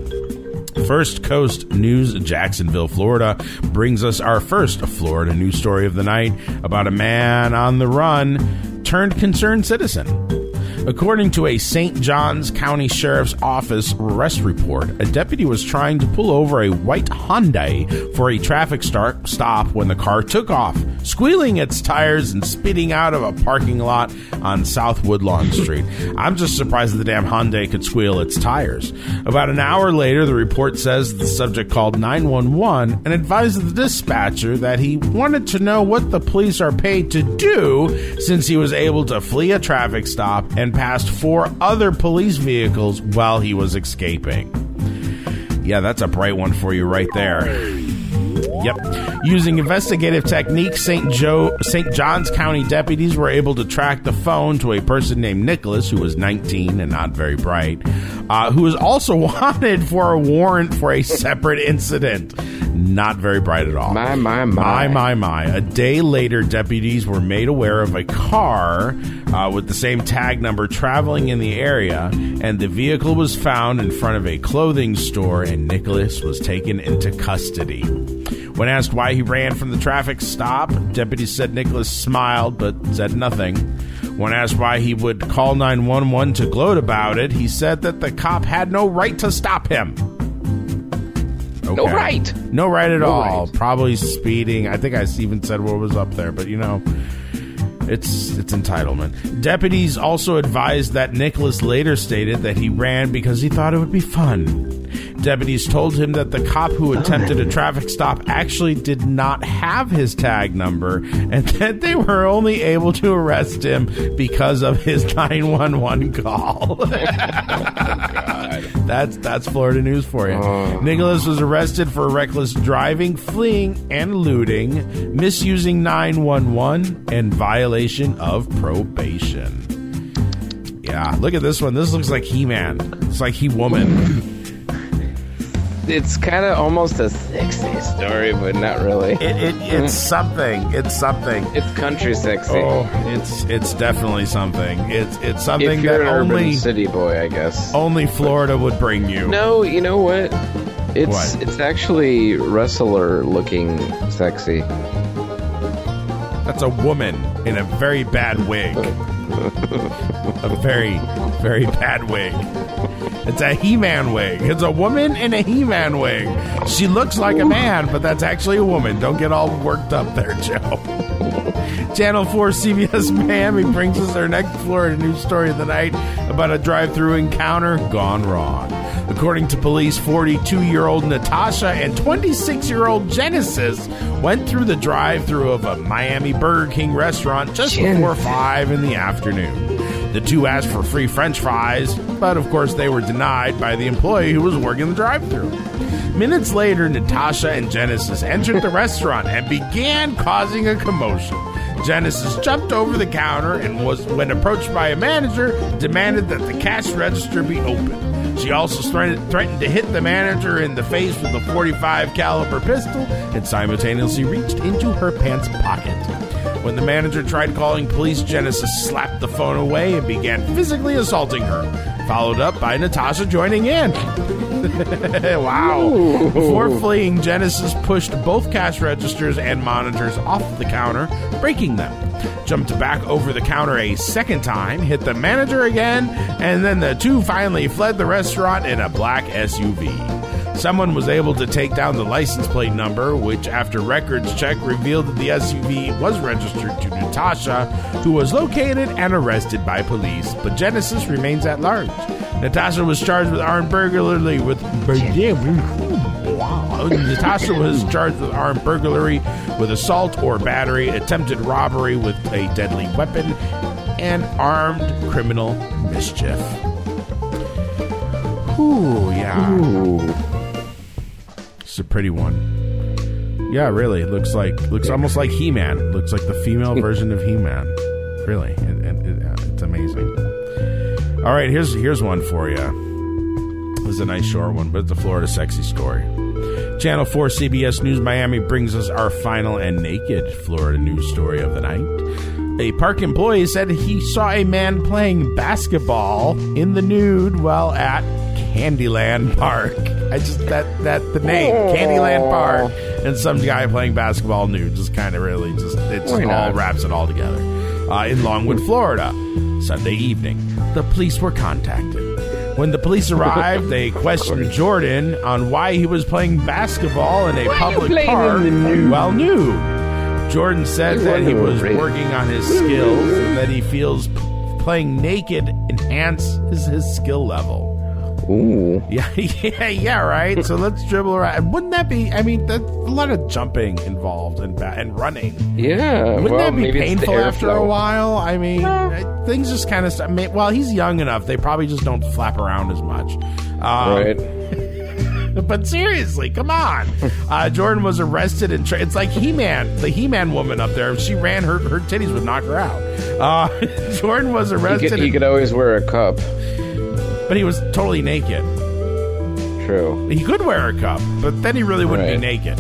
First Coast News, Jacksonville, Florida, brings us our first Florida news story of the night about a man on the run turned concerned citizen. According to a Saint Johns County Sheriff's Office arrest report, a deputy was trying to pull over a white Hyundai for a traffic start stop when the car took off, squealing its tires and speeding out of a parking lot on South Woodlawn Street. I'm just surprised that the damn Hyundai could squeal its tires. About an hour later, the report says the subject called nine one one and advised the dispatcher that he wanted to know what the police are paid to do since he was able to flee a traffic stop and passed four other police vehicles while he was escaping. Yeah, that's a bright one for you right there. Yep. Using investigative techniques, Saint Joe, Saint Johns County deputies were able to track the phone to a person named Nicholas, who was nineteen and not very bright, uh, who was also wanted for a warrant for a separate incident. Not very bright at all. My, my, my. My, my, my. A day later, deputies were made aware of a car uh, with the same tag number traveling in the area, and the vehicle was found in front of a clothing store, and Nicholas was taken into custody. When asked why he ran from the traffic stop, deputies said Nicholas smiled but said nothing. When asked why he would call nine one one to gloat about it, he said that the cop had no right to stop him. Okay. No right. No right at No all. right. Probably speeding. I think I even said what was up there, but you know, it's it's entitlement. Deputies also advised that Nicholas later stated that he ran because he thought it would be fun. Deputies told him that the cop who attempted a traffic stop actually did not have his tag number and that they were only able to arrest him because of his nine one one call. That's that's Florida news for you. Oh. Nicholas was arrested for reckless driving, fleeing, and looting, misusing nine one one, and violation of probation. Yeah, look at this one. This looks like He-Man. It's like He-Woman. It's kind of almost a sexy story, but not really. It, it it's something. It's something. It's country sexy. Oh, it's it's definitely something. It's it's something If you're that an only urban city boy, I guess. only Florida would bring you. No, you know what? It's What? it's actually wrestler looking sexy. That's a woman in a very bad wig. A very, very bad wig. It's a He-Man wig. It's a woman in a He-Man wig. She looks like a man, but that's actually a woman. Don't get all worked up there, Joe. Channel four C B S Miami brings us our next Florida news story of the night about a drive-through encounter gone wrong. According to police, forty-two-year-old Natasha and twenty-six-year-old Genesis went through the drive-through of a Miami Burger King restaurant just before five in the afternoon. The two asked for free French fries, but of course they were denied by the employee who was working the drive-thru. Minutes later, Natasha and Genesis entered the restaurant and began causing a commotion. Genesis jumped over the counter and was, when approached by a manager, demanded that the cash register be opened. She also threatened, threatened to hit the manager in the face with a forty-five caliber pistol and simultaneously reached into her pants pocket. When the manager tried calling police, Genesis slapped the phone away and began physically assaulting her, followed up by Natasha joining in. Wow. Ooh. Before fleeing, Genesis pushed both cash registers and monitors off the counter, breaking them. Jumped back over the counter a second time, hit the manager again, and then the two finally fled the restaurant in a black S U V. Someone was able to take down the license plate number, which after records check revealed that the S U V was registered to Natasha, who was located and arrested by police, but Genesis remains at large. Natasha was charged with armed burglary with Natasha was charged with armed burglary with assault or battery, attempted robbery with a deadly weapon, and armed criminal mischief. Ooh, yeah. Ooh. It's a pretty one. Yeah, really. It looks like looks almost like He-Man. Looks like the female version of He-Man. Really, it, it, it, it's amazing. All right, here's here's one for you. This is a nice short one, but it's a Florida sexy story. Channel four C B S News Miami brings us our final and naked Florida news story of the night. A park employee said he saw a man playing basketball in the nude while at Candyland Park. I just that that the name Candyland Park and some guy playing basketball nude just kind of really just it just all wraps it all together. Uh, in Longwood, Florida, Sunday evening, the police were contacted. When the police arrived, they questioned Jordan on why he was playing basketball in a why public park while nude. Jordan said that he was working on his skills and that he feels playing naked enhances his skill level. Ooh. Yeah, yeah, yeah, right? So let's dribble around. Wouldn't that be, I mean, that's a lot of jumping involved and, and running. Yeah. Wouldn't well, that be painful after a while? I mean, yeah. things just kind of, I mean, well, he's young enough. They probably just don't flap around as much. Um, right. But seriously, come on. Uh, Jordan was arrested and tra- it's like He-Man, the He-Man woman up there. If she ran, her, her titties would knock her out. Uh, Jordan was arrested. He could, he could always wear a cup. But he was totally naked. True. He could wear a cup, but then he really wouldn't right. be naked.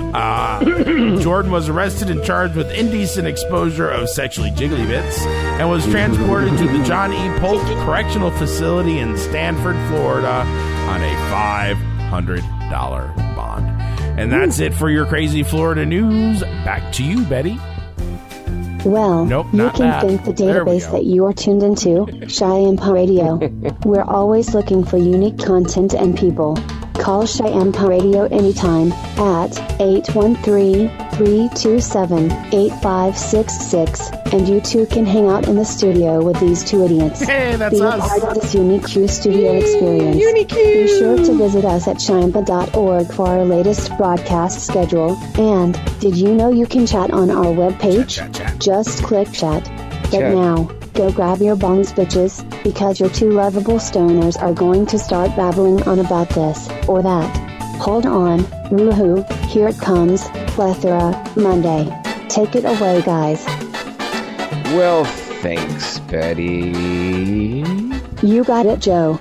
Uh, Jordan was arrested and charged with indecent exposure of sexually jiggly bits and was transported to the John E. Polk Correctional Facility in Stanford, Florida on a five hundred dollars bond. And that's Ooh. it for your crazy Florida news. Back to you, Betty. Well, nope, you not can that. thank the database that you are tuned into, Cheyenne Radio. We're always looking for unique content and people. Call Cheyenne Radio anytime at eight one three, three two seven, eight five six six, and you too can hang out in the studio with these two idiots. Hey, that's Be us. a part of this unique Q studio experience. Unique Q. Be sure to visit us at cheyenne dot org for our latest broadcast schedule. And did you know you can chat on our webpage? Chat, chat, chat. Just click chat. But Chat. now, go grab your bongs, bitches, because your two lovable stoners are going to start babbling on about this or that. Hold on, woohoo, here it comes, Plethora Monday. Take it away, guys. Well, thanks, Betty. You got it, Joe.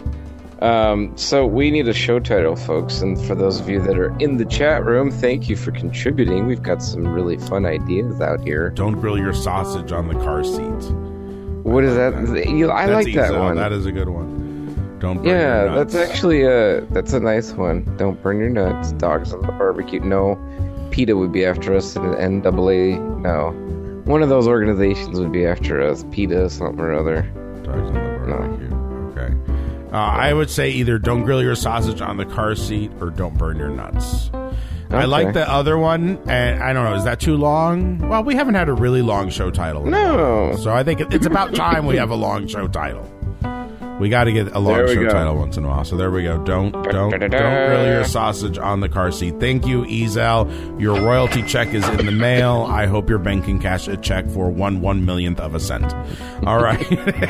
Um, so we need a show title, folks, and for those of you that are in the chat room, thank you for contributing. We've got some really fun ideas out here. Don't grill your sausage on the car seat. What is that? You, I That's like that easy. one. That is a good one. Don't burn yeah, your nuts. that's actually a that's a nice one. Don't burn your nuts. Dogs on the barbecue. No, PETA would be after us, and N double A. No, one of those organizations would be after us. PETA, something or other. Dogs on the barbecue. No. Okay. Uh, I would say either don't grill your sausage on the car seat or don't burn your nuts. Okay. I like the other one, and I don't know, is that too long? Well, we haven't had a really long show title. No. So I think it's about time we have a long show title. We got to get a long show go. title once in a while. So there we go. Don't don't don't grill your sausage on the car seat. Thank you, Ezel. Your royalty check is in the mail. I hope your bank can cash a check for one one millionth of a cent. All right.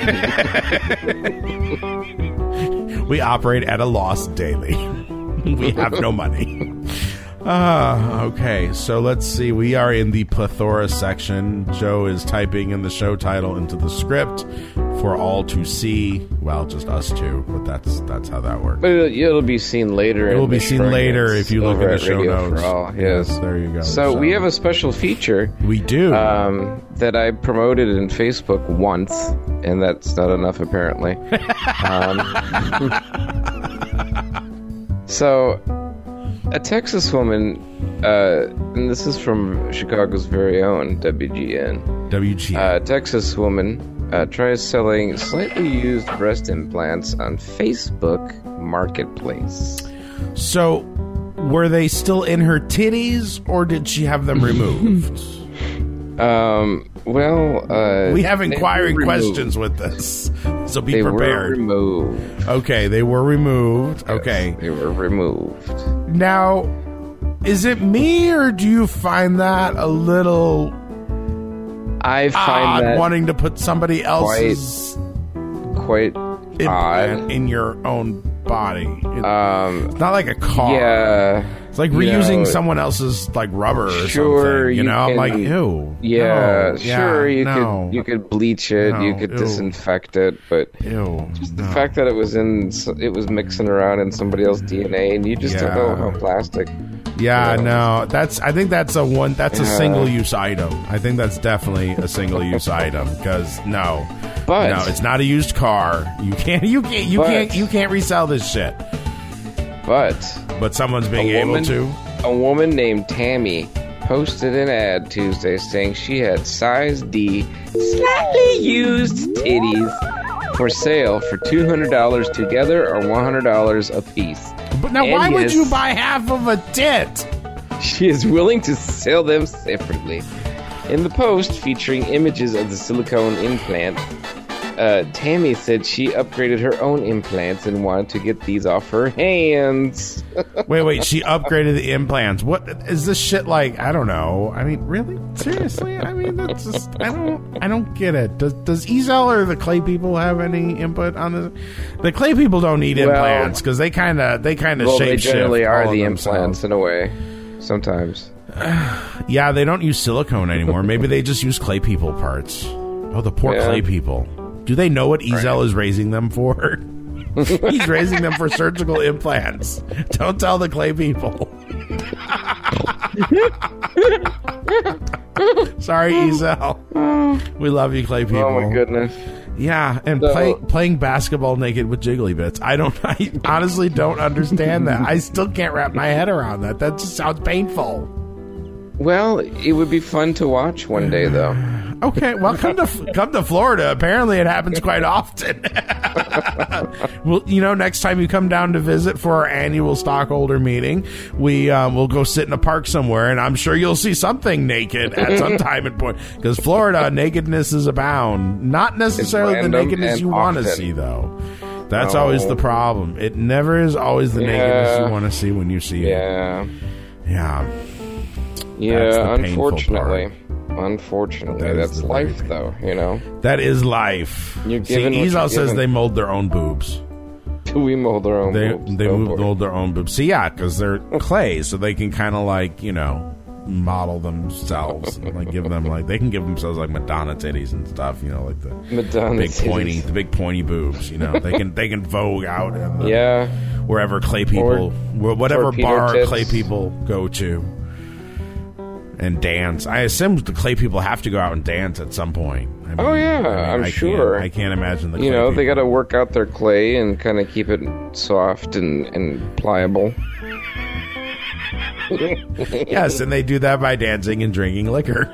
We operate at a loss daily. We have no money. Ah, uh, okay. So let's see. We are in the plethora section. Joe is typing in the show title into the script for all to see. Well, just us two, but that's that's how that works. But it'll, it'll be seen later. It will be seen later if you look at the show notes. Yes. yes, there you go. So, so we have a special feature. We do. Um, that I promoted in Facebook once, and that's not enough apparently. um, So, a Texas woman, uh, and this is from Chicago's very own W G N. W G N. Uh, Texas woman uh, tries selling slightly used breast implants on Facebook Marketplace. So, were they still in her titties, or did she have them removed? um. Well, uh, we have inquiring questions with this, so be they prepared. Were removed. Okay, they were removed. Yes, okay, they were removed. Now, is it me, or do you find that a little? I find odd that wanting to put somebody else's quite, quite implant odd in your own body. It, um, it's not like a car. Yeah, it's like reusing know, someone else's like rubber or sure, something. You, you know, can, I'm like, ew. Yeah, no, sure. Yeah, you no. could you could bleach it. No, you could ew. disinfect it, but ew, just the no. fact that it was in it was mixing around in somebody else's D N A, and you just Yeah. don't know how plastic. Yeah, you know. no, that's. I think that's a one. That's a Yeah. single-use item. I think that's definitely a single-use item because no, But- no, it's not a used car. You can't. You can't. You But- can't. You can't resell this shit. But But someone's being a woman, able to. A woman named Tammy posted an ad Tuesday saying she had size D, slightly used titties for sale for two hundred dollars together or one hundred dollars a piece. But now, And why would yes, you buy half of a tit? She is willing to sell them separately. In the post featuring images of the silicone implant, uh, Tammy said she upgraded her own implants and wanted to get these off her hands. Wait, wait. She upgraded the implants. What is this shit like? I don't know. I mean, really? Seriously? I mean, that's just. I don't. I don't get it. Does Does Ezel or the Clay people have any input on this? The Clay people don't need Well, implants because they kind of they kind of Well, shape they generally shift are all of the themselves. implants in a way. Sometimes. Yeah, they don't use silicone anymore. Maybe they just use Clay people parts. Oh, the poor Yeah. Clay people. Do they know what Ezel is raising them for? He's raising them for surgical implants. Don't tell the Clay people. Sorry, Ezel. We love you, Clay people. Oh my goodness. Yeah, and So- play, playing basketball naked with jiggly bits. I don't. I honestly don't understand that. I still can't wrap my head around that. That just sounds painful. Well, it would be fun to watch one day, though. Okay, well, come to come to Florida. Apparently, it happens quite often. Well, you know, next time you come down to visit for our annual stockholder meeting, we um, will go sit in a park somewhere, and I'm sure you'll see something naked at some time and point. Because Florida, nakedness is abound. Not necessarily the random nakedness and you want to often. see, though. That's No. always the problem. It never is always the Yeah. nakedness you want to see when you see it. Yeah. Yeah. Yeah, That's the painful unfortunately. Unfortunately. That is That's the life, very- though, you know? That is life. You're See, given what Ezel you're says given. they mold their own boobs. We mold our own They boobs. they Oh, move, boy. mold their own boobs. See, yeah, because they're clay, so they can kind of like you know model themselves, and, like give them like they can give themselves like Madonna titties and stuff. You know, like the Madonna big titties. pointy, the big pointy boobs. You know, they can they can vogue out and the, Yeah. wherever clay people, where- whatever torpedo bar tits. clay people go to. And dance. I assume the clay people have to go out and dance at some point. I mean, Oh, yeah, I mean, I'm I can't- sure. I can't imagine the. You clay know, people. they got to work out their clay and kind of keep it soft and, and pliable. Yes, and they do that by dancing and drinking liquor.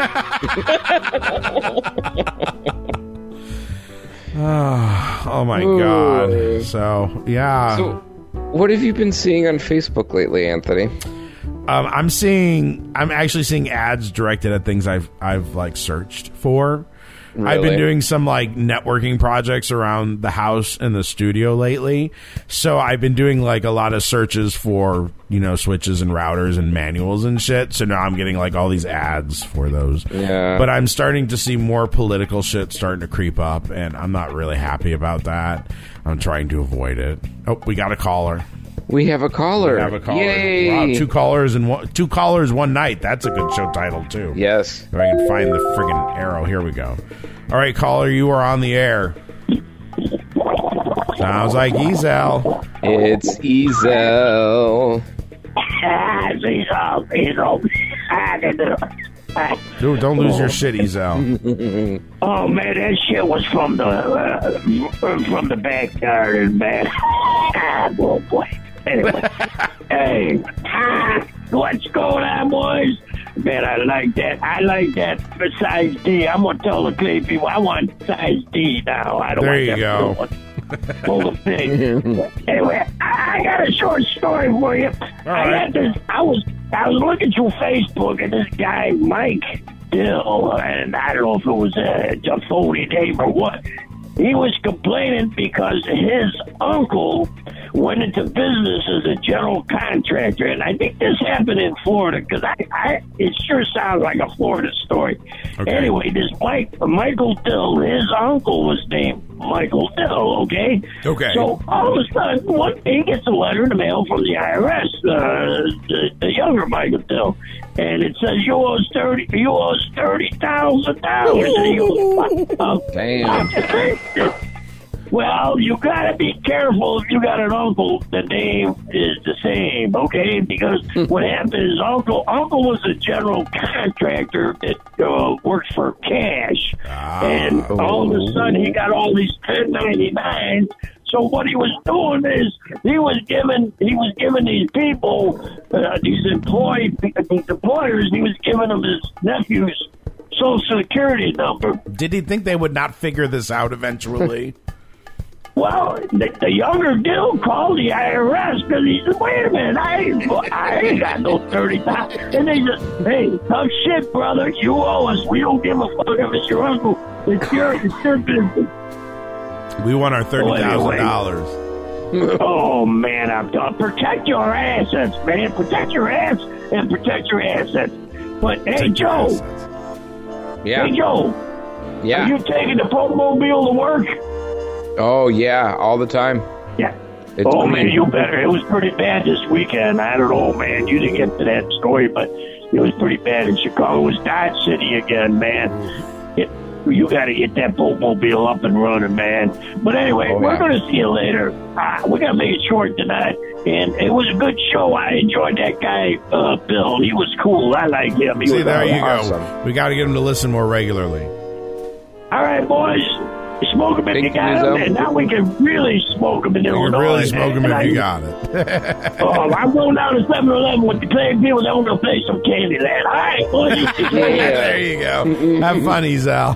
oh, oh my Ooh. god. So, yeah. So, what have you been seeing on Facebook lately, Anthony? Um, I'm seeing I'm actually seeing ads directed at things I've I've like searched for. I've been Really? doing some like networking projects around the house and the studio lately. So I've been doing like a lot of searches for, you know, switches and routers and manuals and shit. So now I'm getting like all these ads for those. Yeah. But I'm starting to see more political shit starting to creep up, and I'm not really happy about that. I'm trying to avoid it. Oh, we got a caller. We have a caller. We have a caller. Yay. Wow, two callers in one, two callers one night. That's a good show title too. Yes. If I can find the friggin' arrow. Here we go. All right, caller, you are on the air. Sounds like Ezel. It's Ezel. Dude, don't lose your shit, Ezel. Oh man, that shit was from the uh, from the backyard and back. Ah, oh boy. Anyway, hey, ah, what's going on, boys? Man, I like that. I like that for size D. I'm going to tell the clay people I want size D now. I don't there want you that go. full, full of things. Anyway, I got a short story for you. All I right. got this. I was I was looking through Facebook and this guy Mike Dill, and I don't know if it was a, a phony name or what. He was complaining because his uncle went into business as a general contractor, and I think this happened in Florida because I, I, it sure sounds like a Florida story. Okay. Anyway, this Mike, Michael Dill, his uncle was named Michael Dill, okay? Okay. So all of a sudden, one day he gets a letter in the mail from the I R S, uh, the, the younger Michael Dill, and it says, you owe us thirty, you owe us thirty thousand dollars. And he goes, what? Uh, Damn. Well, you gotta be careful if you got an uncle. The name is the same, okay? Because what happened is uncle uncle was a general contractor that uh, worked for cash, and all of a sudden he got all these ten ninety-nines. So what he was doing is he was giving he was giving these people uh, these employed these employers he was giving them his nephew's social security number. Did he think they would not figure this out eventually? Well, the, the younger Dill called the I R S because he said, wait a minute, I ain't, I ain't got no thirty thousand dollars. And they said, hey, tough shit, brother. You owe us. We don't give a fuck if it's your uncle. It's your, it's your business. We want our thirty thousand dollars. Oh, man, I'm done. Protect your assets, man. Protect your ass and protect your assets. But, hey, Joe. Yeah. Hey, Joe. Yeah. Are you taking the Pokemobile to work? Oh, yeah, all the time. Yeah. It's oh, clean. man, you better. It was pretty bad this weekend. I don't know, man. You didn't get to that story, but it was pretty bad in Chicago. It was Dodge City again, man. It, you got to get that Pokemobile up and running, man. But anyway, Oh, we're yeah. going to see you later. Uh, we're going to make it short tonight. And it was a good show. I enjoyed that guy, uh, Bill. He was cool. I like him. He See, was there you awesome. go. We got to get him to listen more regularly. All right, boys. Smoke him if you got him, and now we can really smoke him in You can Illinois. really smoke him And if I- you got it. Oh, I'm going down to seven eleven with the clay people, and I'm going to play some Candyland. All right, boys. There you go. Have fun, Ezal.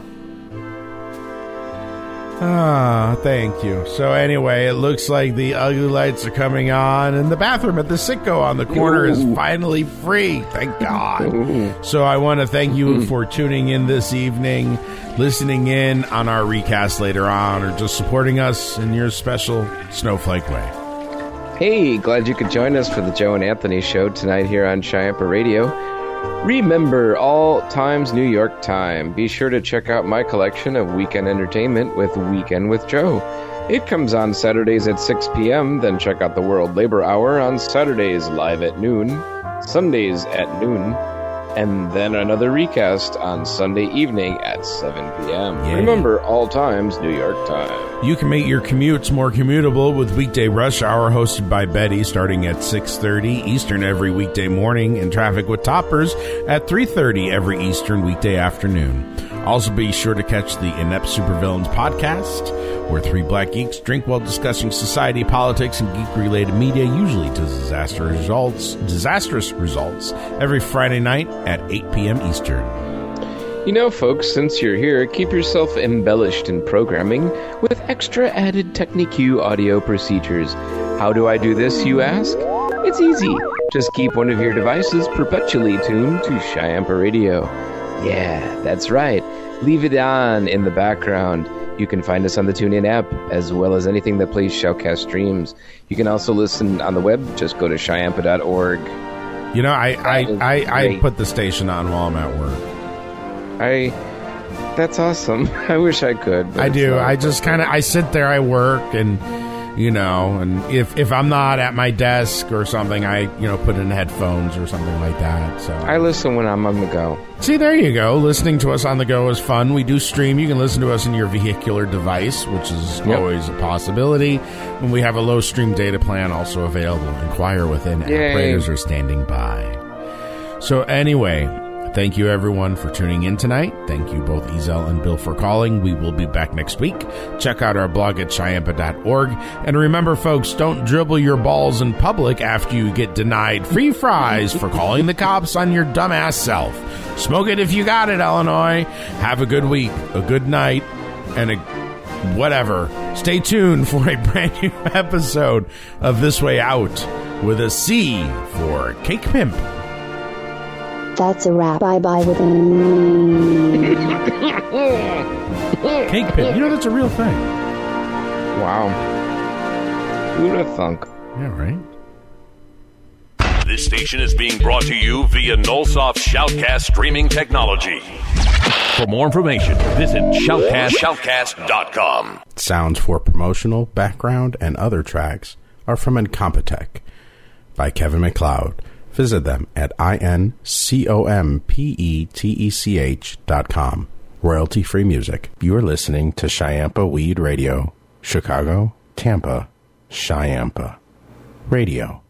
Ah, thank you. So anyway, it looks like the ugly lights are coming on, and the bathroom at the Sitco on the corner is finally free. Thank God. So I want to thank you for tuning in this evening, listening in on our recast later on, or just supporting us in your special snowflake way. Hey, glad you could join us for the Joe and Anthony show tonight here on Chiampa Radio. Remember, all times New York time. Be sure to check out my collection of weekend entertainment with Weekend with Joe. It comes on Saturdays at six p.m., then check out the World Labor Hour on Saturdays live at noon, Sundays at noon, and then another recast on Sunday evening at seven p.m. Yeah. Remember, all times New York time. You can make your commutes more commutable with Weekday Rush Hour hosted by Betty starting at six thirty Eastern every weekday morning and Traffic with Toppers at three thirty every Eastern weekday afternoon. Also be sure to catch the Inept Supervillains podcast, where three black geeks drink while discussing society, politics, and geek-related media, usually to disastrous results, disastrous results, every Friday night at eight p.m. Eastern. You know, folks, since you're here, keep yourself embellished in programming with extra added Technique audio procedures. How do I do this, you ask? It's easy. Just keep one of your devices perpetually tuned to Chiampa Radio. Yeah, that's right. Leave it on in the background. You can find us on the TuneIn app, as well as anything that plays Shoutcast streams. You can also listen on the web. Just go to chiampa dot org. You know, I, I, That is I, I great. put the station on while I'm at work. I... That's awesome. I wish I could. but I it's do. not. I just kind of I sit there, I work, and you know, and if if I'm not at my desk or something, I you know put in headphones or something like that. So I listen when I'm on the go. see, there you go. Listening to us on the go is fun. We do stream. You can listen to us in your vehicular device, which is Yep. always a possibility. And we have a low stream data plan also available. Inquire within. Yay. Operators are standing by. So anyway, Thank you, everyone, for tuning in tonight. Thank you, both Ezel and Bill, for calling. We will be back next week. Check out our blog at Chiampa dot org. And remember, folks, don't dribble your balls in public after you get denied free fries for calling the cops on your dumbass self. Smoke it if you got it, Illinois. Have a good week, a good night, and a whatever. Stay tuned for a brand new episode of This Way Out with a C for Cake Pimp. That's a wrap. Bye-bye with an... Cake Pimp. You know, that's a real thing. Wow. Who'd have thunk? Yeah, right? This station is being brought to you via Nullsoft Shoutcast streaming technology. For more information, visit shoutcast shoutcast dot com. Sounds for promotional, background, and other tracks are from Incompetech by Kevin MacLeod. Visit them at I-N-C-O-M-P-E-T-E-C-H dot com. Royalty-free music. You are listening to Chiampa Weed Radio. Chicago, Tampa, Chiampa Radio.